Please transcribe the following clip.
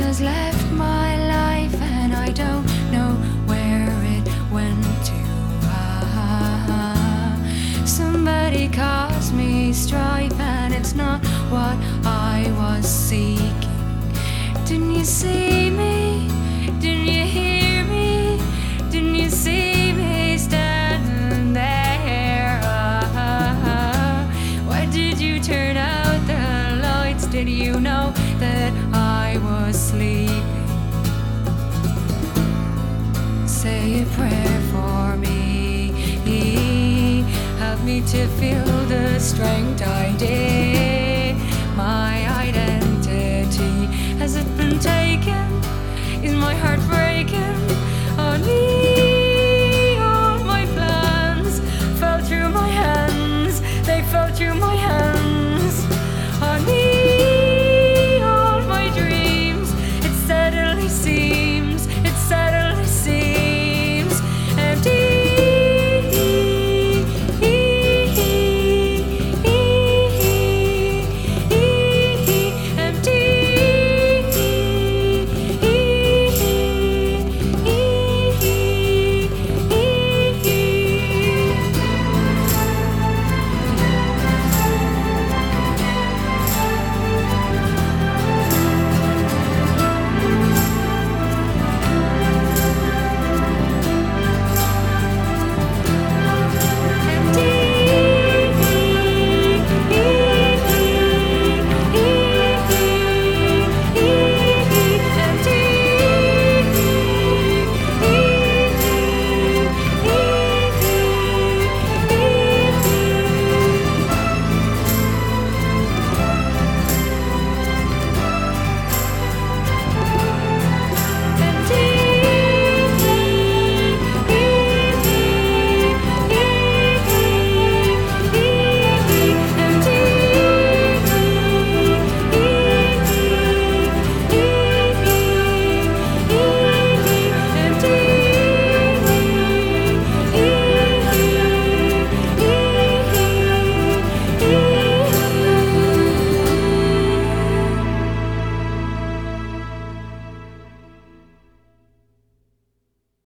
has left my life and I don't know where it went to. Somebody caused me strife and it's not what I was seeking. Didn't you see me? Didn't you hear me? Didn't you see me standing there? Why did you turn out the lights? Did you know that I was sleeping? Say a prayer for me. Help me to feel the strength I did. My identity, has it been taken? Is my heart breaking on me?